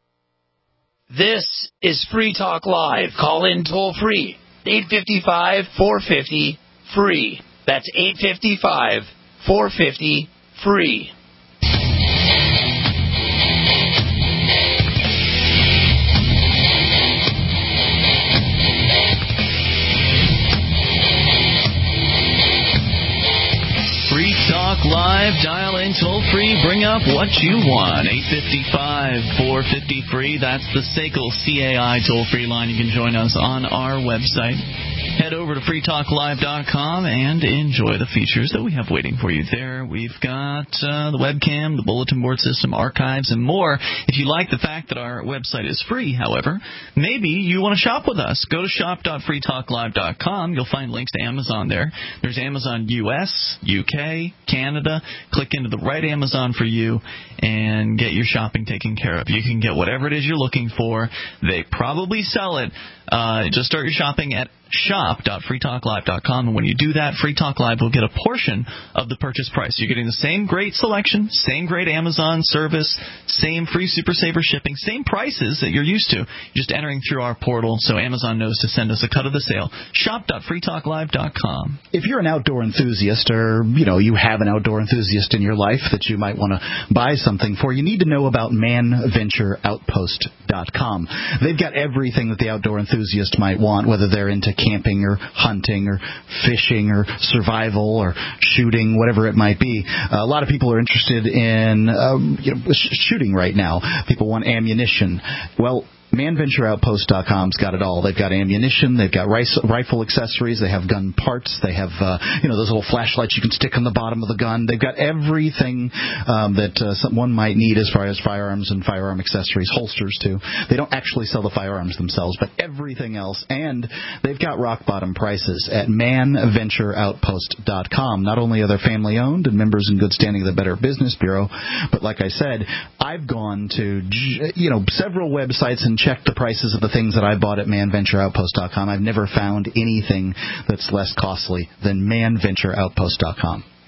Speaker 8: This is Free Talk Live. Call in toll free. eight five five, four five zero, free. That's eight five five, four five zero, free.
Speaker 1: Free Talk Live, dial in toll free, bring up what you want. eight five five, four five zero, free. That's the S A C L C A I toll free line. You can join us on our website. Head over to free talk live dot com and enjoy the features that we have waiting for you there. We've got uh, the webcam, the bulletin board system, archives, and more. If you like the fact that our website is free, however, maybe you want to shop with us. Go to shop dot free talk live dot com. You'll find links to Amazon there. There's Amazon U S, U K, Canada. Click into the right Amazon for you and get your shopping taken care of. You can get whatever it is you're looking for. They probably sell it. Uh, just start your shopping at shop dot free talk live dot com, and when you do that, Free Talk Live will get a portion of the purchase price. You're getting the same great selection, same great Amazon service, same free Super Saver shipping, same prices that you're used to. You're just entering through our portal, so Amazon knows to send us a cut of the sale. shop dot free talk live dot com.
Speaker 2: If you're an outdoor enthusiast, or you know you have an outdoor enthusiast in your life that you might want to buy something for, you need to know about man venture outpost dot com. They've got everything that the outdoor enthusiast might want, whether they're into camping or hunting or fishing or survival or shooting, whatever it might be. Uh, a lot of people are interested in um, you know, sh- shooting right now. People want ammunition. Well, man venture outpost dot com's got it all. They've got ammunition, they've got rifle accessories, they have gun parts, they have uh, you know those little flashlights you can stick on the bottom of the gun. They've got everything um, that uh, someone might need as far as firearms and firearm accessories, holsters too. They don't actually sell the firearms themselves, but everything else. And they've got rock bottom prices at man venture outpost dot com. Not only are they family owned and members in good standing of the Better Business Bureau, but like I said, I've gone to you know several websites and check the prices of the things that I bought at man venture outpost dot com. I've never found anything that's less costly than man venture outpost dot com.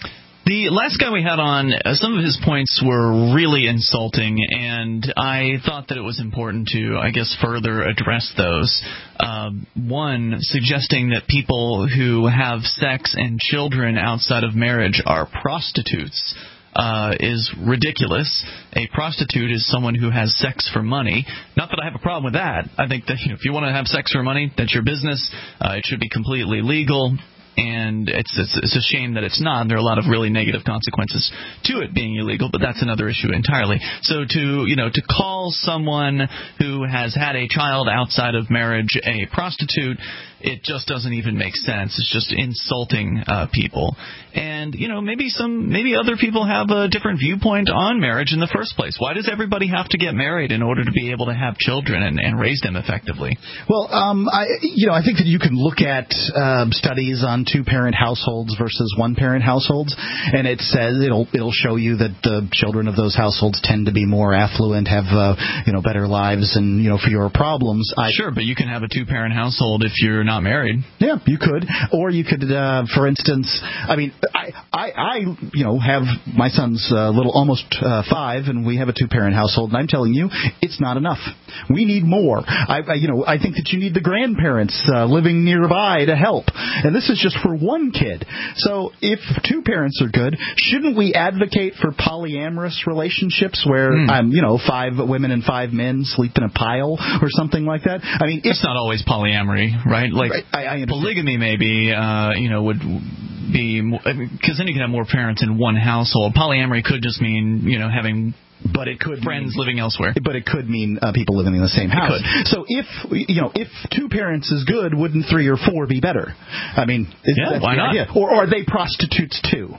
Speaker 1: The last guy we had on, uh, some of his points were really insulting, and I thought that it was important to, I guess, further address those. Um, one, suggesting that people who have sex and children outside of marriage are prostitutes. Uh, is ridiculous. A prostitute is someone who has sex for money. Not that I have a problem with that. I think that, you know, if you want to have sex for money, that's your business. Uh, it should be completely legal. And it's, it's it's a shame that it's not. There are a lot of really negative consequences to it being illegal, but that's another issue entirely. So to you know to call someone who has had a child outside of marriage a prostitute, it just doesn't even make sense. It's just insulting uh, people. And you know maybe some maybe other people have a different viewpoint on marriage in the first place. Why does everybody have to get married in order to be able to have children and, and raise them effectively?
Speaker 2: Well, um, I you know I think that you can look at um, studies on two-parent households versus one-parent households, and it says it'll it'll show you that the children of those households tend to be more affluent, have uh, you know better lives, and you know fewer problems. I,
Speaker 1: sure, but you can have a two-parent household if you're not married.
Speaker 2: Yeah, you could, or you could, uh, for instance, I mean, I, I, I you know have my son's uh, little almost uh, five, and we have a two-parent household, and I'm telling you, it's not enough. We need more. I, I you know I think that you need the grandparents uh, living nearby to help, and this is just for one kid. So if two parents are good, shouldn't we advocate for polyamorous relationships where mm. um, you know five women and five men sleep in a pile or something like that? I mean,
Speaker 1: it's not always polyamory, right? Like
Speaker 2: right, I, I
Speaker 1: polygamy, maybe uh, you know would be because I mean, then you can have more parents in one household. Polyamory could just mean you know having.
Speaker 2: But it could
Speaker 1: friends
Speaker 2: mean,
Speaker 1: living elsewhere.
Speaker 2: But it could mean uh, people living in the same house. So if you know if two parents is good, wouldn't three or four be better? I mean, is,
Speaker 1: yeah,
Speaker 2: that's
Speaker 1: why
Speaker 2: the
Speaker 1: not?
Speaker 2: idea. Or, or are they prostitutes too?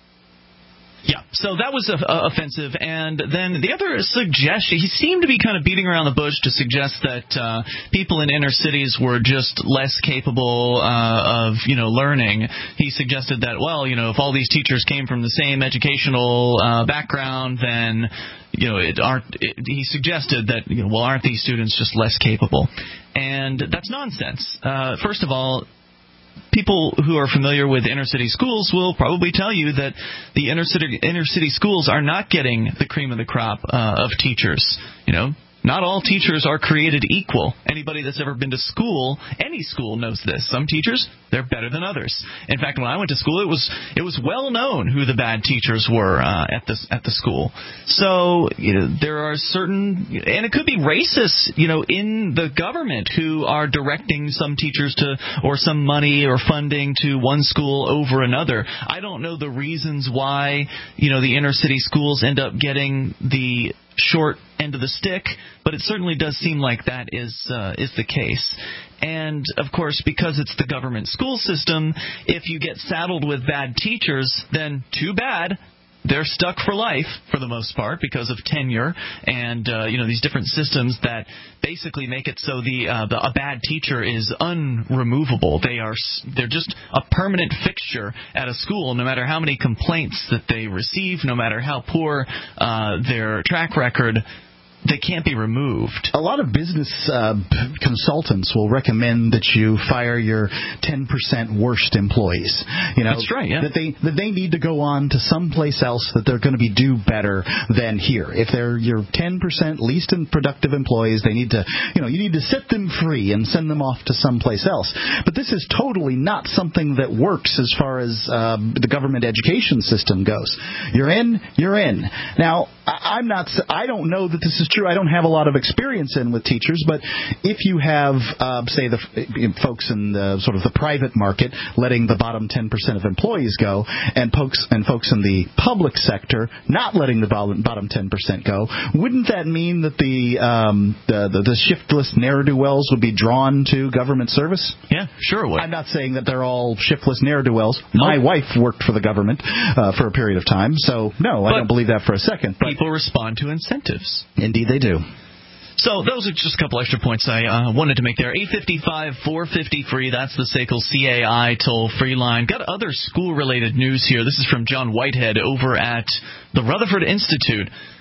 Speaker 1: Yeah, so that was uh, offensive. And then the other suggestion, he seemed to be kind of beating around the bush to suggest that uh, people in inner cities were just less capable uh, of, you know, learning. He suggested that, well, you know, if all these teachers came from the same educational uh, background, then, you know, it aren't. It, he suggested that, you know, well, aren't these students just less capable? And that's nonsense. Uh, first of all, people who are familiar with inner city schools will probably tell you that the inner city inner city schools are not getting the cream of the crop uh, of teachers. You know, not all teachers are created equal. Anybody that's ever been to school, any school knows this. Some teachers, they're better than others. In fact, when I went to school, it was it was well known who the bad teachers were uh, at the at the school. So you know, there are certain, and it could be racists, you know, in the government who are directing some teachers to, or some money or funding to one school over another. I don't know the reasons why, you know, the inner city schools end up getting the short end of the stick, but it certainly does seem like that is uh, is the case. And, of course, because it's the government school system, if you get saddled with bad teachers, then too bad. They're stuck for life, for the most part, because of tenure and, uh, you know, these different systems that basically make it so the, uh, the a bad teacher is unremovable. They are they're just a permanent fixture at a school, no matter how many complaints that they receive, no matter how poor uh, their track record. They can't be removed.
Speaker 2: A lot of business uh, consultants will recommend that you fire your ten percent worst employees. You know,
Speaker 1: that's right. Yeah.
Speaker 2: That they that they need to go on to someplace else that they're going to be do better than here. If they're your ten percent least productive employees, they need to you know you need to set them free and send them off to someplace else. But this is totally not something that works as far as uh, the government education system goes. You're in, you're in. Now, I, I'm not. I don't know that this is true. I don't have a lot of experience in with teachers, but if you have, uh, say, the f- folks in the sort of the private market letting the bottom ten percent of employees go, and folks and folks in the public sector not letting the bottom, bottom ten percent go, wouldn't that mean that the, um, the, the the shiftless ne'er-do-wells would be drawn to government service?
Speaker 1: Yeah, sure it would.
Speaker 2: I'm not saying that they're all shiftless ne'er-do-wells. My nope. wife worked for the government uh, for a period of time, so no,
Speaker 1: but
Speaker 2: I don't believe that for a second. But
Speaker 1: people respond to incentives.
Speaker 2: Indeed. They do.
Speaker 1: So those are just a couple extra points I uh, wanted to make there. eight five five, four five zero, free. That's the S A C L C A I toll-free line. Got other school-related news here. This is from John Whitehead over at the Rutherford Institute.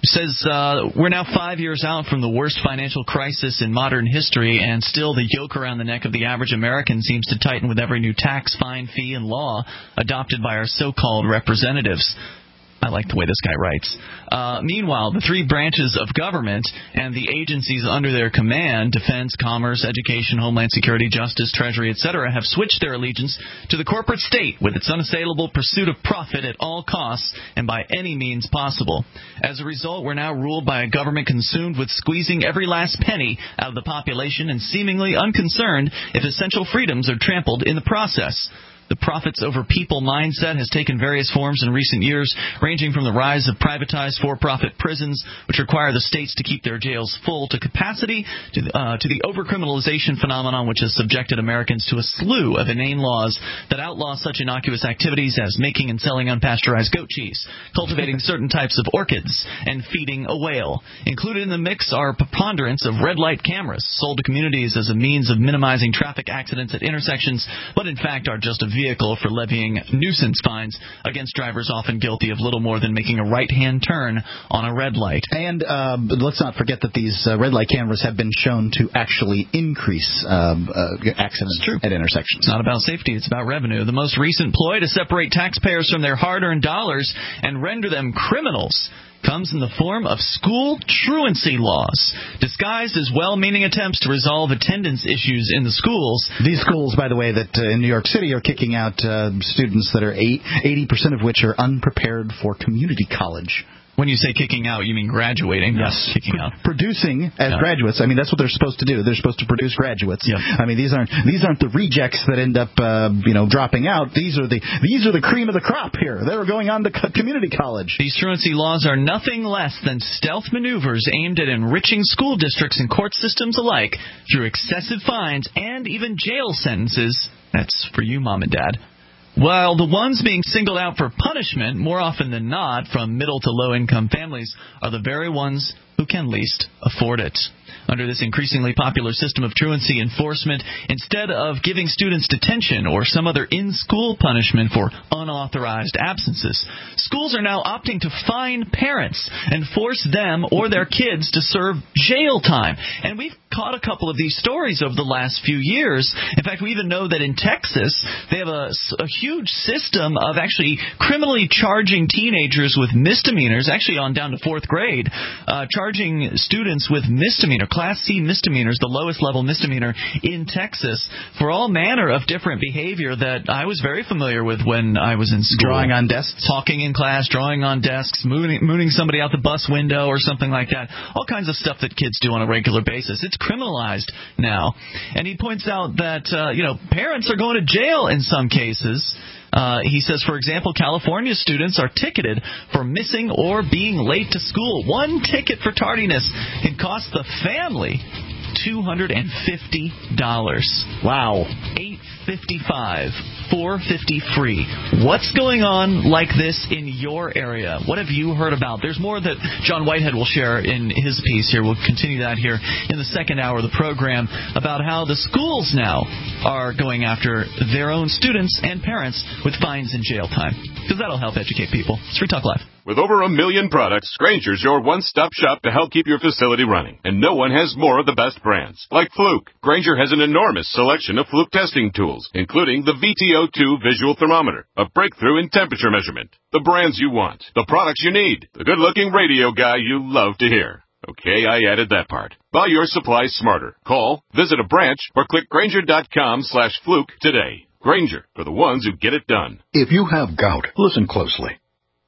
Speaker 1: says uh, we're now five years out from the worst financial crisis in modern history, and still the yoke around the neck of the average American seems to tighten with every new tax, fine, fee, and law adopted by our so-called representatives. I like the way this guy writes. Uh, meanwhile, the three branches of government and the agencies under their command, defense, commerce, education, homeland security, justice, treasury, et cetera, have switched their allegiance to the corporate state with its unassailable pursuit of profit at all costs and by any means possible. As a result, we're now ruled by a government consumed with squeezing every last penny out of the population and seemingly unconcerned if essential freedoms are trampled in the process. The profits over people mindset has taken various forms in recent years, ranging from the rise of privatized for-profit prisons, which require the states to keep their jails full to capacity, to the, uh, to the over-criminalization phenomenon, which has subjected Americans to a slew of inane laws that outlaw such innocuous activities as making and selling unpasteurized goat cheese, cultivating certain types of orchids, and feeding a whale. Included in the mix are preponderance of red light cameras, sold to communities as a means of minimizing traffic accidents at intersections, but in fact are just a vehicle for levying nuisance fines against drivers often guilty of little more than making a right-hand turn on a red light.
Speaker 2: And uh, let's not forget that these uh, red light cameras have been shown to actually increase um, uh, accidents at intersections.
Speaker 1: It's not about safety, it's about revenue. The most recent ploy to separate taxpayers from their hard-earned dollars and render them criminals comes in the form of school truancy laws, disguised as well-meaning attempts to resolve attendance issues in the schools.
Speaker 2: These schools, by the way, that uh, in New York City are kicking out uh, students that are eight, eighty percent of which are unprepared for community college.
Speaker 1: When you say kicking out, you mean graduating,
Speaker 2: yes.
Speaker 1: not kicking out.
Speaker 2: Producing as
Speaker 1: yeah.
Speaker 2: graduates. I mean, that's what they're supposed to do. They're supposed to produce graduates.
Speaker 1: Yeah.
Speaker 2: I mean, these aren't these aren't the rejects that end up, uh, you know, dropping out. These are the these are the cream of the crop here. They're going on to community college.
Speaker 1: These truancy laws are nothing less than stealth maneuvers aimed at enriching school districts and court systems alike through excessive fines and even jail sentences. That's for you, Mom and Dad. While the ones being singled out for punishment, more often than not, from middle to low-income families, are the very ones who can least afford it. Under this increasingly popular system of truancy enforcement, instead of giving students detention or some other in-school punishment for unauthorized absences, schools are now opting to fine parents and force them or their kids to serve jail time. And we've caught a couple of these stories over the last few years. In fact, we even know that in Texas, they have a, a huge system of actually criminally charging teenagers with misdemeanors, actually on down to fourth grade, uh, charging students with misdemeanor, Class C misdemeanors, the lowest level misdemeanor in Texas, for all manner of different behavior that I was very familiar with when I was in school.
Speaker 2: Drawing on desks?
Speaker 1: Talking in class, drawing on desks, mooning, mooning somebody out the bus window or something like that. All kinds of stuff that kids do on a regular basis. It's criminalized now. And he points out that, uh, you know, parents are going to jail in some cases. Uh, he says, for example, California students are ticketed for missing or being late to school. One ticket for tardiness can cost the family two hundred fifty dollars.
Speaker 2: Wow.
Speaker 1: eight fifty-five, four fifty free. What's going on like this in your area? What have you heard about? There's more that John Whitehead will share in his piece here. We'll continue that here in the second hour of the program about how the schools now are going after their own students and parents with fines and jail time. Because that'll help educate people. It's Free Talk Live.
Speaker 3: With over a million products, Grainger's your one-stop shop to help keep your facility running. And no one has more of the best brands. Like Fluke. Grainger has an enormous selection of Fluke testing tools, including the V T O two visual thermometer, a breakthrough in temperature measurement. The brands you want, the products you need, the good-looking radio guy you love to hear. Okay, I added that part. Buy your supplies smarter. Call, visit a branch, or click Grainger.com slash Fluke today. Grainger, for the ones who get it done.
Speaker 22: If you have gout, listen closely.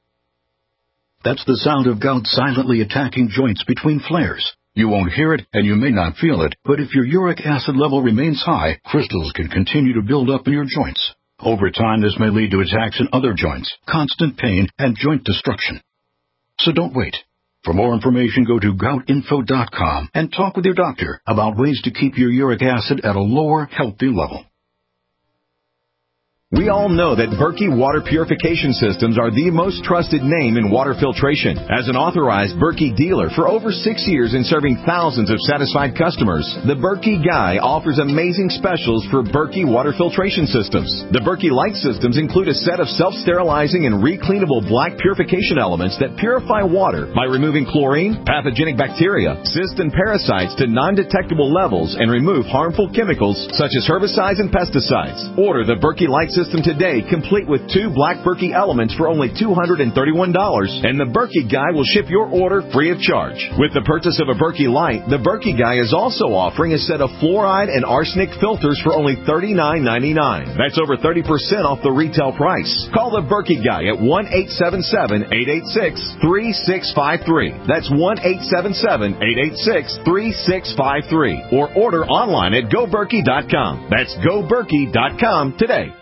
Speaker 22: That's the sound of gout silently attacking joints between flares. You won't hear it, and you may not feel it, but if your uric acid level remains high, crystals can continue to build up in your joints. Over time, this may lead to attacks in other joints, constant pain, and joint destruction. So don't wait. For more information, go to gout info dot com and talk with your doctor about ways to keep your uric acid at a lower, healthy level.
Speaker 4: We all know that Berkey Water Purification Systems are the most trusted name in water filtration. As an authorized Berkey dealer for over six years and serving thousands of satisfied customers, the Berkey Guy offers amazing specials for Berkey Water Filtration Systems. The Berkey Light Systems include a set of self-sterilizing and recleanable black purification elements that purify water by removing chlorine, pathogenic bacteria, cysts, and parasites to non-detectable levels and remove harmful chemicals such as herbicides and pesticides. Order the Berkey Light System today, complete with two black Berkey elements for only two hundred thirty-one dollars, and the Berkey Guy will ship your order free of charge. With the purchase of a Berkey Light, the Berkey Guy is also offering a set of fluoride and arsenic filters for only thirty-nine ninety-nine. That's over thirty percent off the retail price. Call the Berkey Guy at one eight seven seven, eight eight six, three six five three. That's one eight seven seven, eight eight six, three six five three. Or order online at go berkey dot com. That's go berkey dot com today.